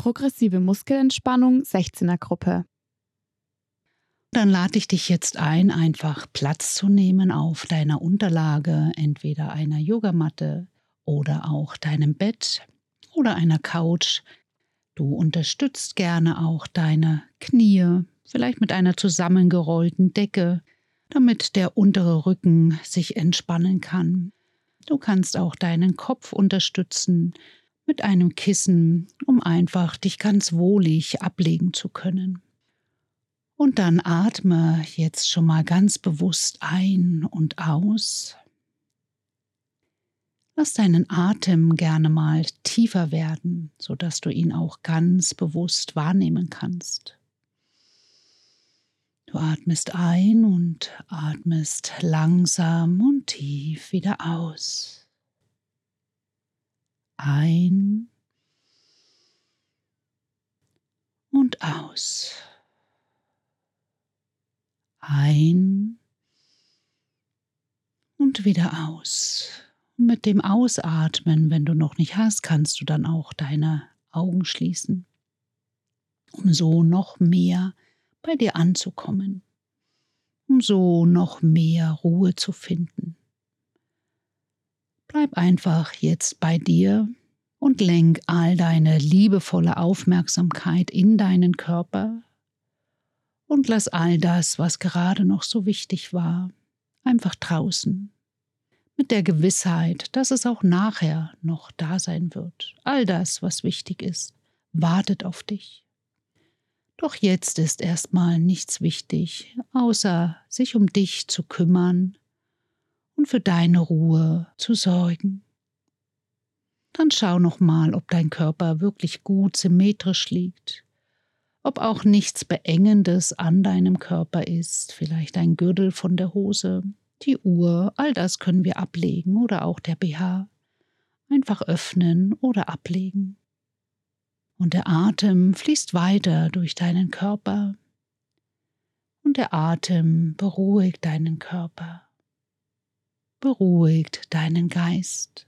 Progressive Muskelentspannung 16er Gruppe. Dann lade ich dich jetzt ein, einfach Platz zu nehmen auf deiner Unterlage, entweder einer Yogamatte oder auch deinem Bett oder einer Couch. Du unterstützt gerne auch deine Knie, vielleicht mit einer zusammengerollten Decke, damit der untere Rücken sich entspannen kann. Du kannst auch deinen Kopf unterstützen mit einem Kissen, um einfach dich ganz wohlig ablegen zu können. Und dann atme jetzt schon mal ganz bewusst ein und aus. Lass deinen Atem gerne mal tiefer werden, sodass du ihn auch ganz bewusst wahrnehmen kannst. Du atmest ein und atmest langsam und tief wieder aus. Ein und aus. Ein und wieder aus. Und mit dem Ausatmen, wenn du noch nicht hast, kannst du dann auch deine Augen schließen, um so noch mehr bei dir anzukommen, um so noch mehr Ruhe zu finden. Bleib einfach jetzt bei dir und lenk all deine liebevolle Aufmerksamkeit in deinen Körper und lass all das, was gerade noch so wichtig war, einfach draußen. Mit der Gewissheit, dass es auch nachher noch da sein wird. All das, was wichtig ist, wartet auf dich. Doch jetzt ist erstmal nichts wichtig, außer sich um dich zu kümmern und für deine Ruhe zu sorgen. Dann schau noch mal, ob dein Körper wirklich gut symmetrisch liegt, ob auch nichts Beengendes an deinem Körper ist, vielleicht ein Gürtel von der Hose, die Uhr, all das können wir ablegen oder auch der BH. Einfach öffnen oder ablegen. Und der Atem fließt weiter durch deinen Körper und der Atem beruhigt deinen Körper, beruhigt deinen Geist.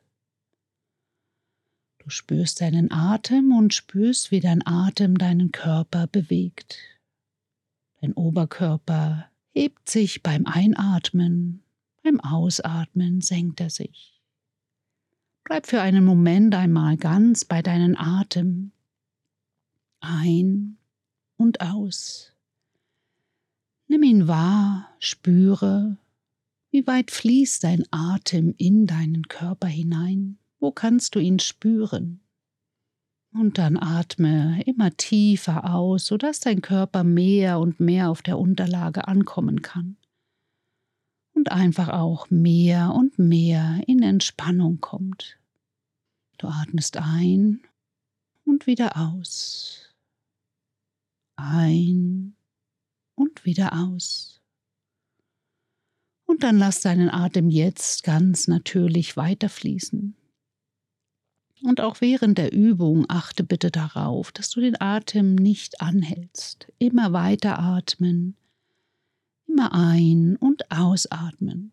Du spürst deinen Atem und spürst, wie dein Atem deinen Körper bewegt. Dein Oberkörper hebt sich beim Einatmen, beim Ausatmen senkt er sich. Bleib für einen Moment einmal ganz bei deinem Atem. Ein und aus. Nimm ihn wahr, spüre, wie weit fließt dein Atem in deinen Körper hinein. Wo kannst du ihn spüren? Und dann atme immer tiefer aus, sodass dein Körper mehr und mehr auf der Unterlage ankommen kann. Und einfach auch mehr und mehr in Entspannung kommt. Du atmest ein und wieder aus. Ein und wieder aus. Und dann lass deinen Atem jetzt ganz natürlich weiterfließen. Und auch während der Übung achte bitte darauf, dass du den Atem nicht anhältst. Immer weiter atmen, immer ein- und ausatmen.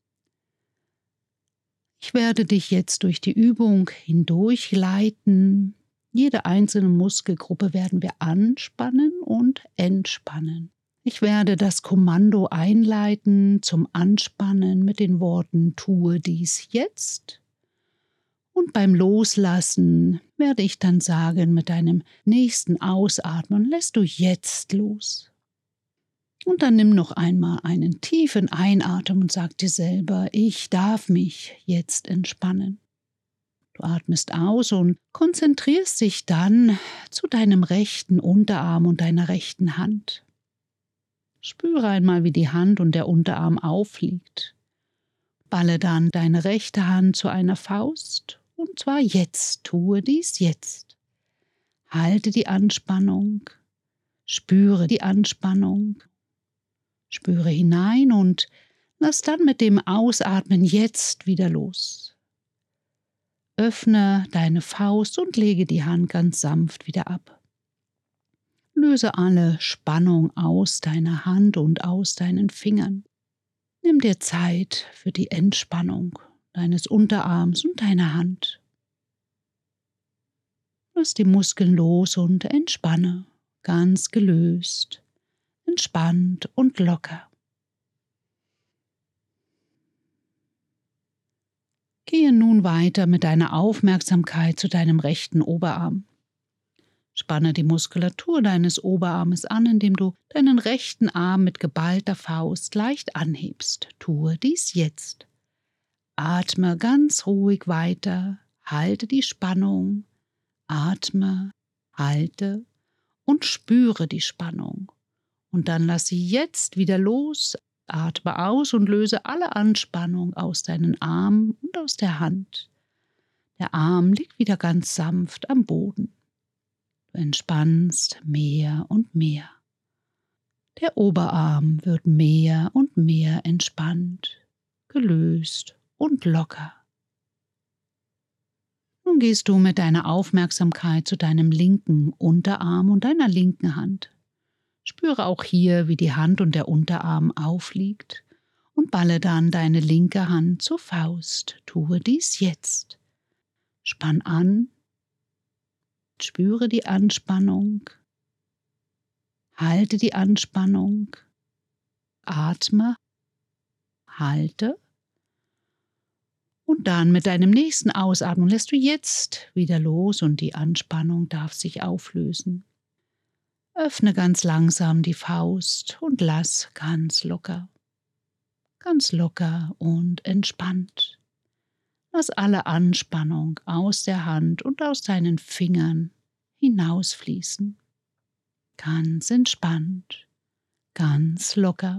Ich werde dich jetzt durch die Übung hindurch leiten. Jede einzelne Muskelgruppe werden wir anspannen und entspannen. Ich werde das Kommando einleiten zum Anspannen mit den Worten „Tue dies jetzt“. Und beim Loslassen werde ich dann sagen, mit deinem nächsten Ausatmen lässt du jetzt los. Und dann nimm noch einmal einen tiefen Einatmen und sag dir selber, ich darf mich jetzt entspannen. Du atmest aus und konzentrierst dich dann zu deinem rechten Unterarm und deiner rechten Hand. Spüre einmal, wie die Hand und der Unterarm aufliegt. Balle dann deine rechte Hand zu einer Faust. Und zwar jetzt, tue dies jetzt. Halte die Anspannung, spüre die Anspannung, spüre hinein und lass dann mit dem Ausatmen jetzt wieder los. Öffne deine Faust und lege die Hand ganz sanft wieder ab. Löse alle Spannung aus deiner Hand und aus deinen Fingern. Nimm dir Zeit für die Entspannung deines Unterarms und deiner Hand. Lass die Muskeln los und entspanne, ganz gelöst, entspannt und locker. Gehe nun weiter mit deiner Aufmerksamkeit zu deinem rechten Oberarm. Spanne die Muskulatur deines Oberarmes an, indem du deinen rechten Arm mit geballter Faust leicht anhebst. Tue dies jetzt. Atme ganz ruhig weiter, halte die Spannung, atme, halte und spüre die Spannung. Und dann lass sie jetzt wieder los, atme aus und löse alle Anspannung aus deinen Armen und aus der Hand. Der Arm liegt wieder ganz sanft am Boden. Du entspannst mehr und mehr. Der Oberarm wird mehr und mehr entspannt, gelöst und locker. Nun gehst du mit deiner Aufmerksamkeit zu deinem linken Unterarm und deiner linken Hand. Spüre auch hier, wie die Hand und der Unterarm aufliegt und balle dann deine linke Hand zur Faust. Tue dies jetzt. Spann an, spüre die Anspannung, halte die Anspannung, atme, halte und dann mit deinem nächsten Ausatmen lässt du jetzt wieder los und die Anspannung darf sich auflösen. Öffne ganz langsam die Faust und lass ganz locker und entspannt. Lass alle Anspannung aus der Hand und aus deinen Fingern hinausfließen. Ganz entspannt, ganz locker.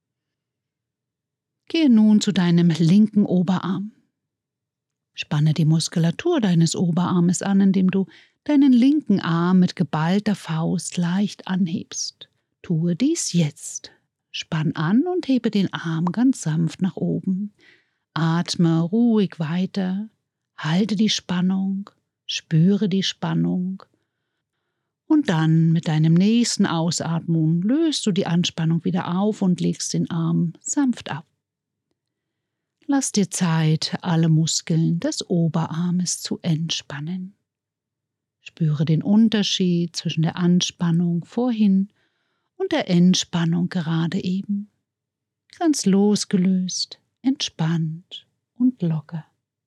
Gehe nun zu deinem linken Oberarm. Spanne die Muskulatur deines Oberarmes an, indem du deinen linken Arm mit geballter Faust leicht anhebst. Tue dies jetzt. Spann an und hebe den Arm ganz sanft nach oben. Atme ruhig weiter, halte die Spannung, spüre die Spannung. Und dann mit deinem nächsten Ausatmen löst du die Anspannung wieder auf und legst den Arm sanft ab. Lass dir Zeit, alle Muskeln des Oberarmes zu entspannen. Spüre den Unterschied zwischen der Anspannung vorhin und der Entspannung gerade eben. Ganz losgelöst, entspannt und locker.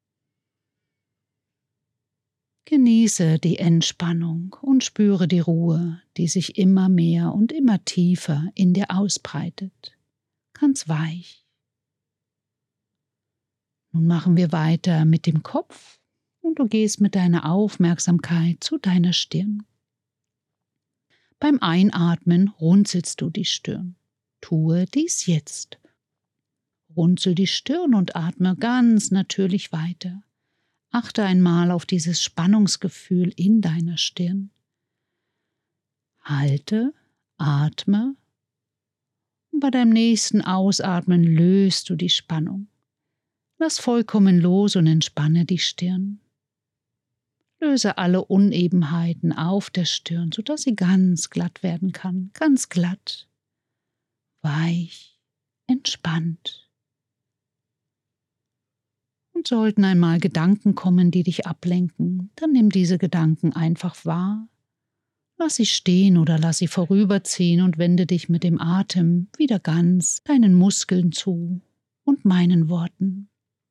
Genieße die Entspannung und spüre die Ruhe, die sich immer mehr und immer tiefer in dir ausbreitet. Ganz weich. Nun machen wir weiter mit dem Kopf und du gehst mit deiner Aufmerksamkeit zu deiner Stirn. Beim Einatmen runzelst du die Stirn. Tue dies jetzt. Runzel die Stirn und atme ganz natürlich weiter. Achte einmal auf dieses Spannungsgefühl in deiner Stirn. Halte, atme und bei deinem nächsten Ausatmen löst du die Spannung. Lass vollkommen los und entspanne die Stirn. Löse alle Unebenheiten auf der Stirn, sodass sie ganz glatt werden kann. Ganz glatt, weich, entspannt. Und sollten einmal Gedanken kommen, die dich ablenken, dann nimm diese Gedanken einfach wahr. Lass sie stehen oder lass sie vorüberziehen und wende dich mit dem Atem wieder ganz deinen Muskeln zu und meinen Worten.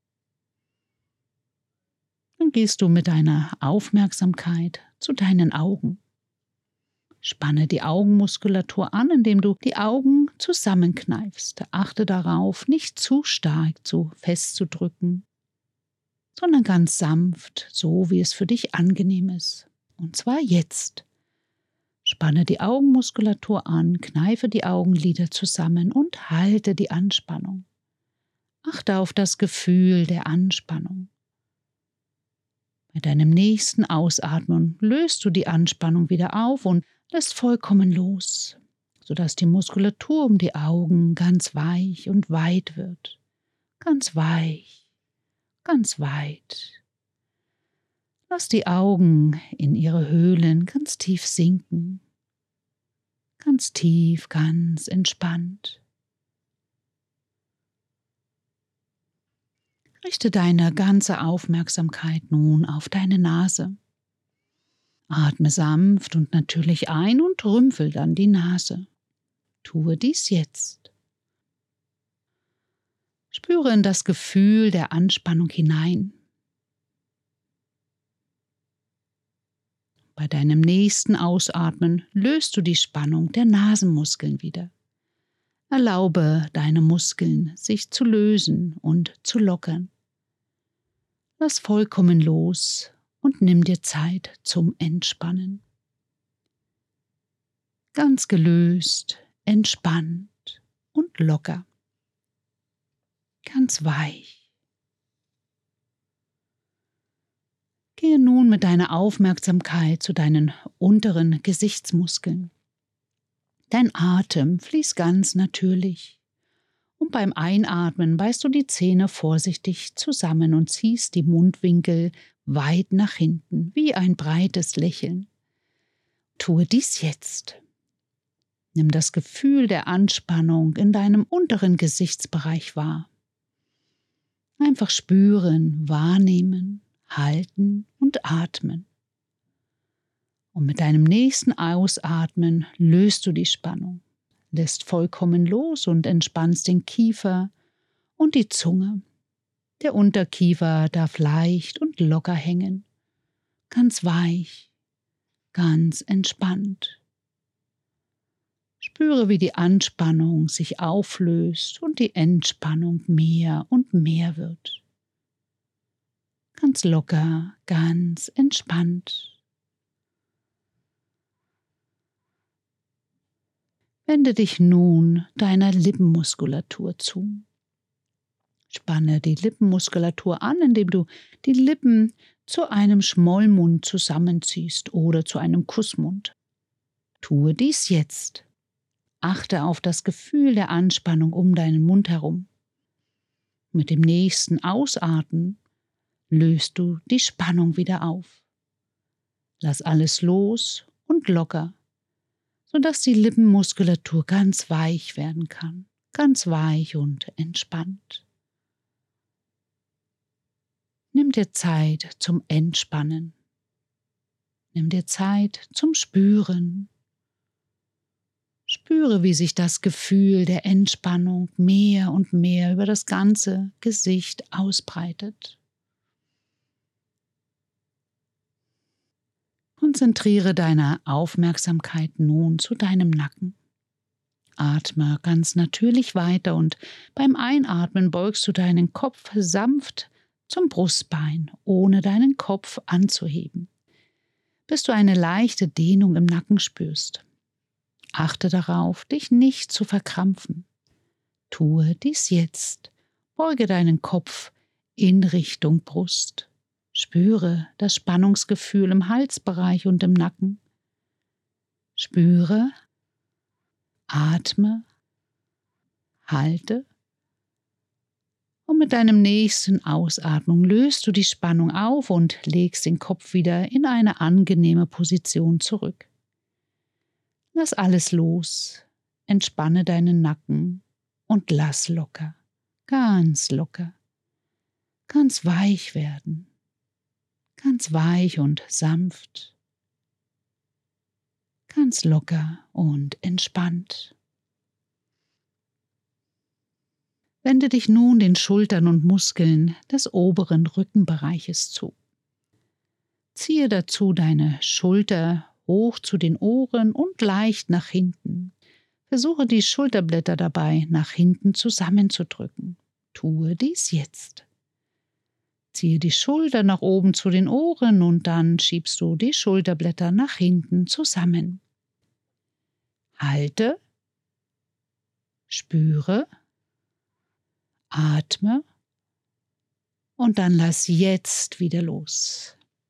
Dann gehst du mit deiner Aufmerksamkeit zu deinen Augen. Spanne die Augenmuskulatur an, indem du die Augen zusammenkneifst. Achte darauf, nicht zu stark zu festzudrücken, sondern ganz sanft, so wie es für dich angenehm ist. Und zwar jetzt. Spanne die Augenmuskulatur an, kneife die Augenlider zusammen und halte die Anspannung. Achte auf das Gefühl der Anspannung. Bei deinem nächsten Ausatmen löst du die Anspannung wieder auf und lässt vollkommen los, sodass die Muskulatur um die Augen ganz weich und weit wird. Ganz weich, ganz weit. Lass die Augen in ihre Höhlen ganz tief sinken. Ganz tief, ganz entspannt. Richte deine ganze Aufmerksamkeit nun auf deine Nase. Atme sanft und natürlich ein und rümpel dann die Nase. Tue dies jetzt. Spüre in das Gefühl der Anspannung hinein. Bei deinem nächsten Ausatmen löst du die Spannung der Nasenmuskeln wieder. Erlaube deine Muskeln, sich zu lösen und zu lockern. Lass vollkommen los und nimm dir Zeit zum Entspannen. Ganz gelöst, entspannt und locker. Ganz weich. Gehe nun mit deiner Aufmerksamkeit zu deinen unteren Gesichtsmuskeln. Dein Atem fließt ganz natürlich. Und beim Einatmen beißt du die Zähne vorsichtig zusammen und ziehst die Mundwinkel weit nach hinten, wie ein breites Lächeln. Tue dies jetzt. Nimm das Gefühl der Anspannung in deinem unteren Gesichtsbereich wahr. Einfach spüren, wahrnehmen, halten und atmen. Und mit deinem nächsten Ausatmen löst du die Spannung, lässt vollkommen los und entspannst den Kiefer und die Zunge. Der Unterkiefer darf leicht und locker hängen, ganz weich, ganz entspannt. Spüre, wie die Anspannung sich auflöst und die Entspannung mehr und mehr wird. Ganz locker, ganz entspannt. Wende dich nun deiner Lippenmuskulatur zu. Spanne die Lippenmuskulatur an, indem du die Lippen zu einem Schmollmund zusammenziehst oder zu einem Kussmund. Tue dies jetzt. Achte auf das Gefühl der Anspannung um deinen Mund herum. Mit dem nächsten Ausatmen löst du die Spannung wieder auf. Lass alles los und locker, sodass die Lippenmuskulatur ganz weich werden kann, ganz weich und entspannt. Nimm dir Zeit zum Entspannen. Nimm dir Zeit zum Spüren. Spüre, wie sich das Gefühl der Entspannung mehr und mehr über das ganze Gesicht ausbreitet. Konzentriere deine Aufmerksamkeit nun zu deinem Nacken. Atme ganz natürlich weiter und beim Einatmen beugst du deinen Kopf sanft zum Brustbein, ohne deinen Kopf anzuheben, bis du eine leichte Dehnung im Nacken spürst. Achte darauf, dich nicht zu verkrampfen. Tue dies jetzt. Beuge deinen Kopf in Richtung Brust. Spüre das Spannungsgefühl im Halsbereich und im Nacken. Spüre, atme, halte. Und mit deinem nächsten Ausatmung löst du die Spannung auf und legst den Kopf wieder in eine angenehme Position zurück. Lass alles los, entspanne deinen Nacken und lass locker, ganz weich werden, ganz weich und sanft, ganz locker und entspannt. Wende dich nun den Schultern und Muskeln des oberen Rückenbereiches zu. Ziehe dazu deine Schulter hoch zu den Ohren und leicht nach hinten. Versuche die Schulterblätter dabei nach hinten zusammenzudrücken. Tue dies jetzt. Ziehe die Schulter nach oben zu den Ohren und dann schiebst du die Schulterblätter nach hinten zusammen. Halte, spüre, atme und dann lass jetzt wieder los.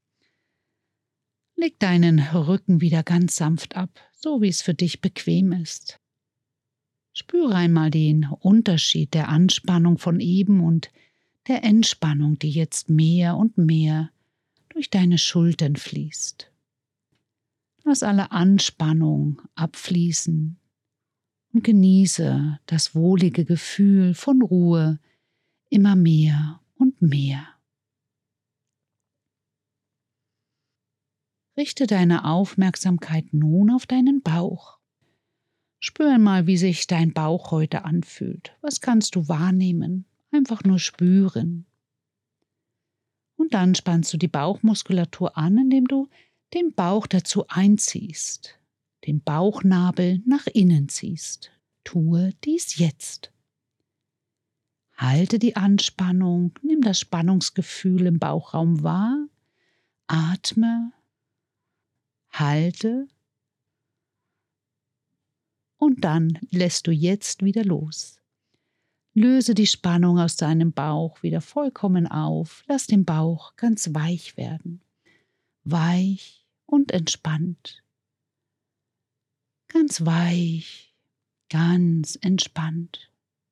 Leg deinen Rücken wieder ganz sanft ab, so wie es für dich bequem ist. Spüre einmal den Unterschied der Anspannung von eben und der Entspannung, die jetzt mehr und mehr durch deine Schultern fließt. Lass alle Anspannung abfließen und genieße das wohlige Gefühl von Ruhe immer mehr und mehr. Richte deine Aufmerksamkeit nun auf deinen Bauch. Spür einmal, wie sich dein Bauch heute anfühlt. Was kannst du wahrnehmen? Einfach nur spüren. Und dann spannst du die Bauchmuskulatur an, indem du den Bauch dazu einziehst, den Bauchnabel nach innen ziehst. Tue dies jetzt. Halte die Anspannung, nimm das Spannungsgefühl im Bauchraum wahr, atme, halte und dann lässt du jetzt wieder los. Löse die Spannung aus deinem Bauch wieder vollkommen auf, lass den Bauch ganz weich werden. Weich und entspannt. Ganz weich, ganz entspannt.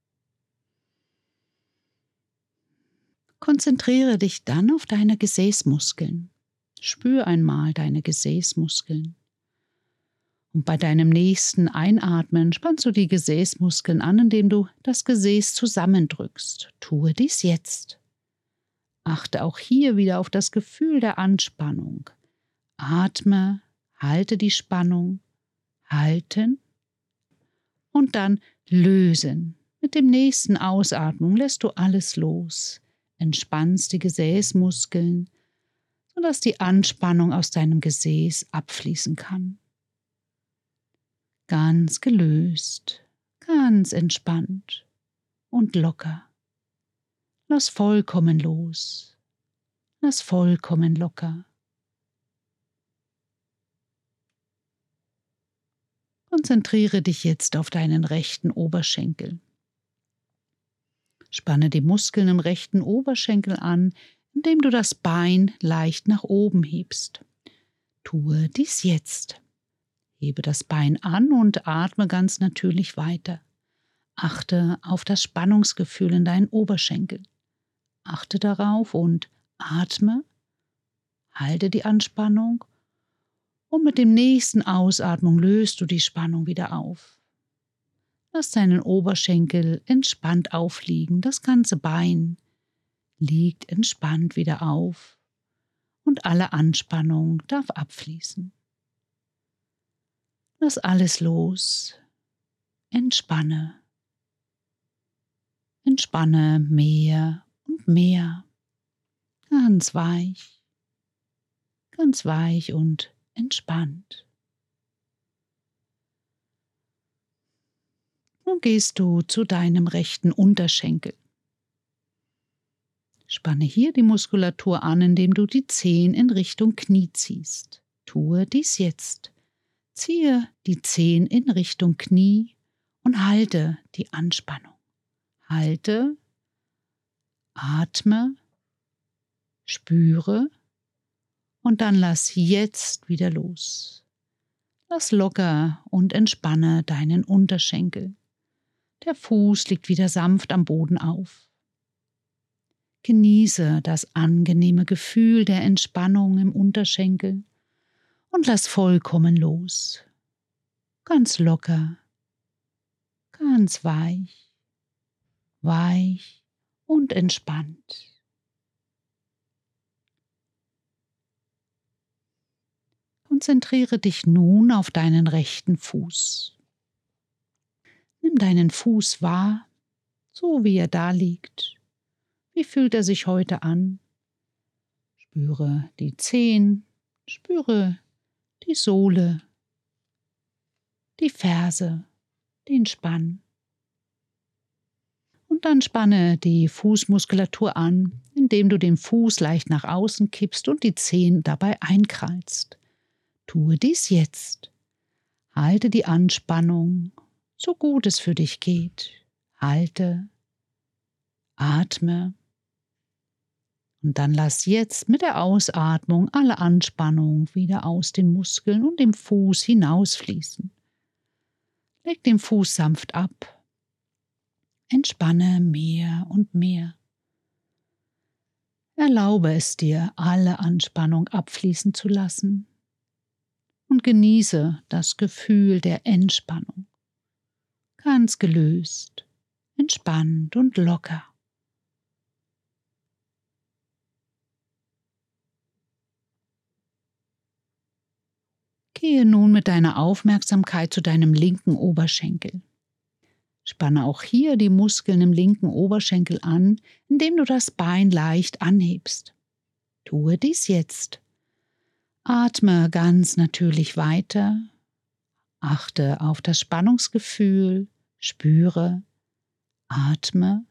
Konzentriere dich dann auf deine Gesäßmuskeln. Spür einmal deine Gesäßmuskeln. Und bei deinem nächsten Einatmen spannst du die Gesäßmuskeln an, indem du das Gesäß zusammendrückst. Tue dies jetzt. Achte auch hier wieder auf das Gefühl der Anspannung. Atme, halte die Spannung, halten und dann lösen. Mit dem nächsten Ausatmung lässt du alles los. Entspannst die Gesäßmuskeln, sodass die Anspannung aus deinem Gesäß abfließen kann. Ganz gelöst, ganz entspannt und locker. Lass vollkommen los. Lass vollkommen locker. Konzentriere dich jetzt auf deinen rechten Oberschenkel. Spanne die Muskeln im rechten Oberschenkel an, indem du das Bein leicht nach oben hebst. Tue dies jetzt. Hebe das Bein an und atme ganz natürlich weiter. Achte auf das Spannungsgefühl in deinen Oberschenkel. Achte darauf und atme. Halte die Anspannung und mit dem nächsten Ausatmung löst du die Spannung wieder auf. Lass deinen Oberschenkel entspannt aufliegen, das ganze Bein liegt entspannt wieder auf und alle Anspannung darf abfließen. Lass alles los, entspanne. Entspanne mehr und mehr, ganz weich und entspannt. Nun gehst du zu deinem rechten Unterschenkel. Spanne hier die Muskulatur an, indem du die Zehen in Richtung Knie ziehst. Tue dies jetzt. Ziehe die Zehen in Richtung Knie und halte die Anspannung. Halte, atme, spüre und dann lass jetzt wieder los. Lass locker und entspanne deinen Unterschenkel. Der Fuß liegt wieder sanft am Boden auf. Genieße das angenehme Gefühl der Entspannung im Unterschenkel und lass vollkommen los. Ganz locker, ganz weich und entspannt. Konzentriere dich nun auf deinen rechten Fuß. Nimm deinen Fuß wahr, so wie er da liegt. Wie fühlt er sich heute an? Spüre die Zehen, spüre die Sohle, die Ferse, den Spann. Und dann spanne die Fußmuskulatur an, indem du den Fuß leicht nach außen kippst und die Zehen dabei einkrallst. Tue dies jetzt. Halte die Anspannung, so gut es für dich geht. Halte, atme und dann lass jetzt mit der Ausatmung alle Anspannung wieder aus den Muskeln und dem Fuß hinausfließen. Leg den Fuß sanft ab. Entspanne mehr und mehr. Erlaube es dir, alle Anspannung abfließen zu lassen und genieße das Gefühl der Entspannung. Ganz gelöst, entspannt und locker. Gehe nun mit deiner Aufmerksamkeit zu deinem linken Oberschenkel. Spanne auch hier die Muskeln im linken Oberschenkel an, indem du das Bein leicht anhebst. Tue dies jetzt. Atme ganz natürlich weiter. Achte auf das Spannungsgefühl, spüre, atme.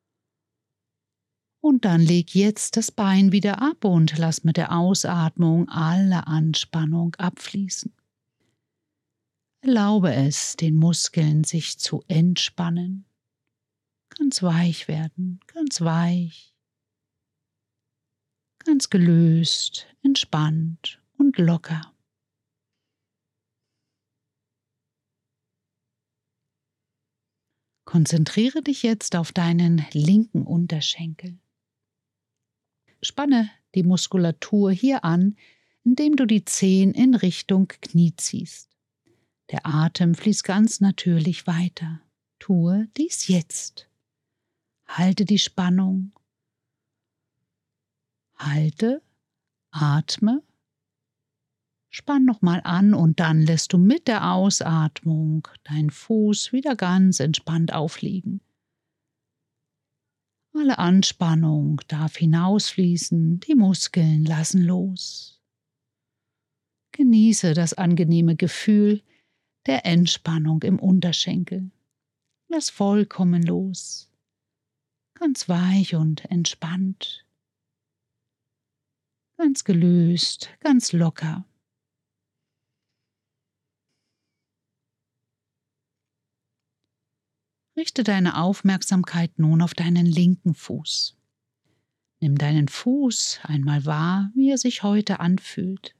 Und dann leg jetzt das Bein wieder ab und lass mit der Ausatmung alle Anspannung abfließen. Erlaube es, den Muskeln sich zu entspannen. Ganz weich werden, ganz weich, ganz gelöst, entspannt und locker. Konzentriere dich jetzt auf deinen linken Unterschenkel. Spanne die Muskulatur hier an, indem du die Zehen in Richtung Knie ziehst. Der Atem fließt ganz natürlich weiter. Tue dies jetzt. Halte die Spannung. Halte, atme. Spann nochmal an und dann lässt du mit der Ausatmung deinen Fuß wieder ganz entspannt aufliegen. Alle Anspannung darf hinausfließen, die Muskeln lassen los. Genieße das angenehme Gefühl der Entspannung im Unterschenkel. Lass vollkommen los. Ganz weich und entspannt. Ganz gelöst, ganz locker. Richte deine Aufmerksamkeit nun auf deinen linken Fuß. Nimm deinen Fuß einmal wahr, wie er sich heute anfühlt.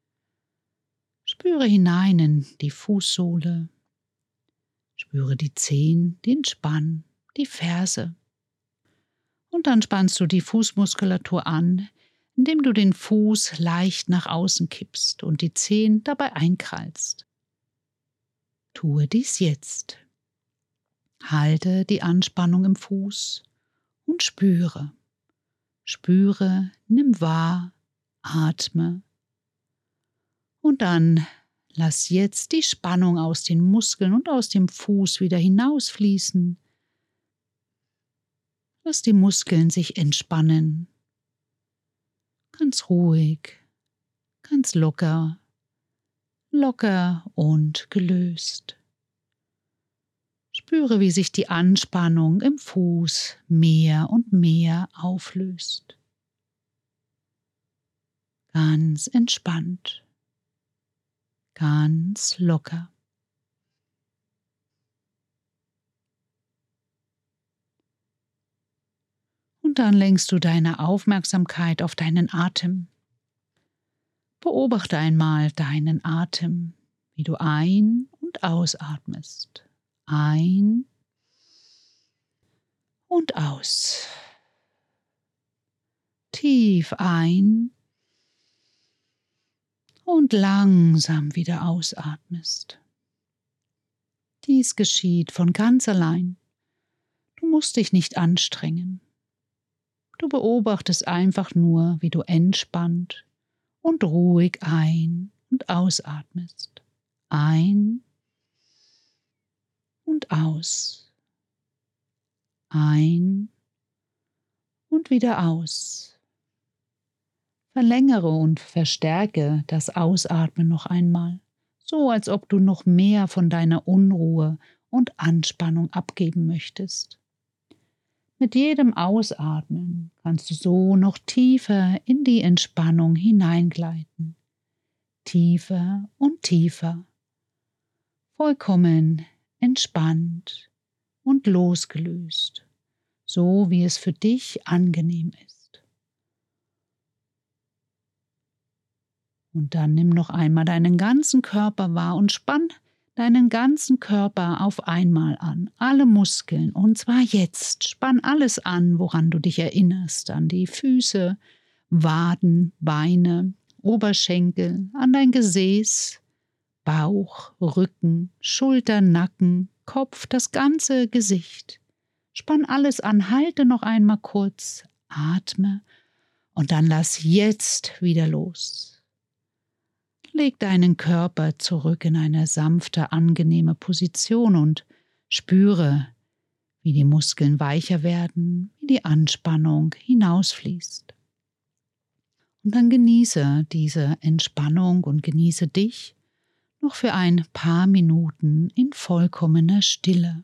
Spüre hinein in die Fußsohle. Spüre die Zehen, den Spann, die Ferse. Und dann spannst du die Fußmuskulatur an, indem du den Fuß leicht nach außen kippst und die Zehen dabei einkrallst. Tue dies jetzt. Halte die Anspannung im Fuß und spüre. Spüre, nimm wahr, atme. Und dann lass jetzt die Spannung aus den Muskeln und aus dem Fuß wieder hinausfließen. Lass die Muskeln sich entspannen. Ganz ruhig, ganz locker, locker und gelöst. Spüre, wie sich die Anspannung im Fuß mehr und mehr auflöst. Ganz entspannt. Ganz locker. Und dann lenkst du deine Aufmerksamkeit auf deinen Atem. Beobachte einmal deinen Atem, wie du ein- und ausatmest. Ein und aus. Tief ein und langsam wieder ausatmest. Dies geschieht von ganz allein. Du musst dich nicht anstrengen. Du beobachtest einfach nur, wie du entspannt und ruhig ein- und ausatmest. Ein und aus. Ein und wieder aus. Verlängere und verstärke das Ausatmen noch einmal, so als ob du noch mehr von deiner Unruhe und Anspannung abgeben möchtest. Mit jedem Ausatmen kannst du so noch tiefer in die Entspannung hineingleiten. Tiefer und tiefer. Vollkommen entspannt und losgelöst, so wie es für dich angenehm ist. Und dann nimm noch einmal deinen ganzen Körper wahr und spann deinen ganzen Körper auf einmal an, alle Muskeln, und zwar jetzt. Spann alles an, woran du dich erinnerst, an die Füße, Waden, Beine, Oberschenkel, an dein Gesäß, Bauch, Rücken, Schultern, Nacken, Kopf, das ganze Gesicht. Spann alles an, halte noch einmal kurz, atme und dann lass jetzt wieder los. Leg deinen Körper zurück in eine sanfte, angenehme Position und spüre, wie die Muskeln weicher werden, wie die Anspannung hinausfließt. Und dann genieße diese Entspannung und genieße dich noch für ein paar Minuten in vollkommener Stille.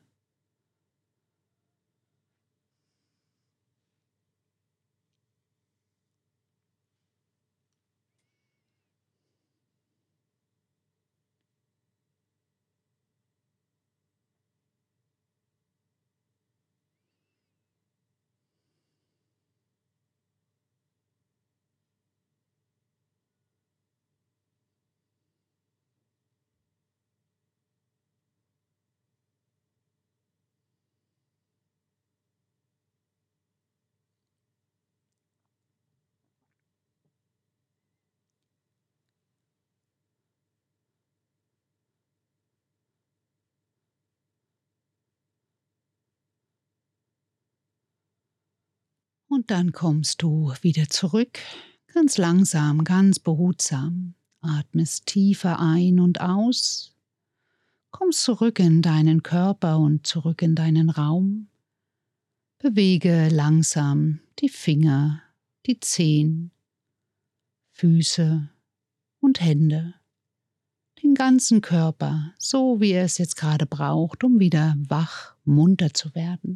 Und dann kommst du wieder zurück, ganz langsam, ganz behutsam. Atmest tiefer ein und aus, kommst zurück in deinen Körper und zurück in deinen Raum. Bewege langsam die Finger, die Zehen, Füße und Hände. Den ganzen Körper, so wie er es jetzt gerade braucht, um wieder wach, munter zu werden.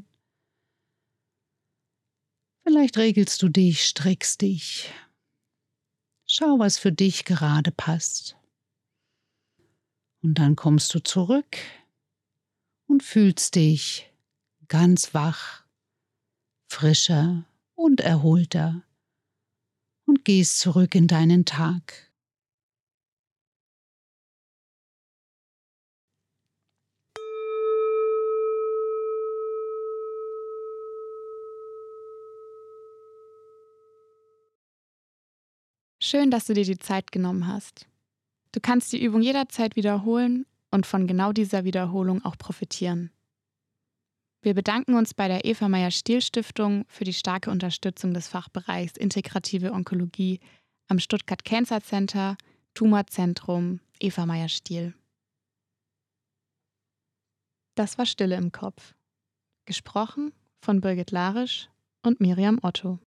Vielleicht regelst du dich, streckst dich. Schau, was für dich gerade passt. Und dann kommst du zurück und fühlst dich ganz wach, frischer und erholter und gehst zurück in deinen Tag. Schön, dass du dir die Zeit genommen hast. Du kannst die Übung jederzeit wiederholen und von genau dieser Wiederholung auch profitieren. Wir bedanken uns bei der Eva Meyer-Stiel-Stiftung für die starke Unterstützung des Fachbereichs Integrative Onkologie am Stuttgart Cancer Center, Tumorzentrum Eva Meyer-Stiel. Das war Stille im Kopf. Gesprochen von Birgit Larisch und Miriam Otto.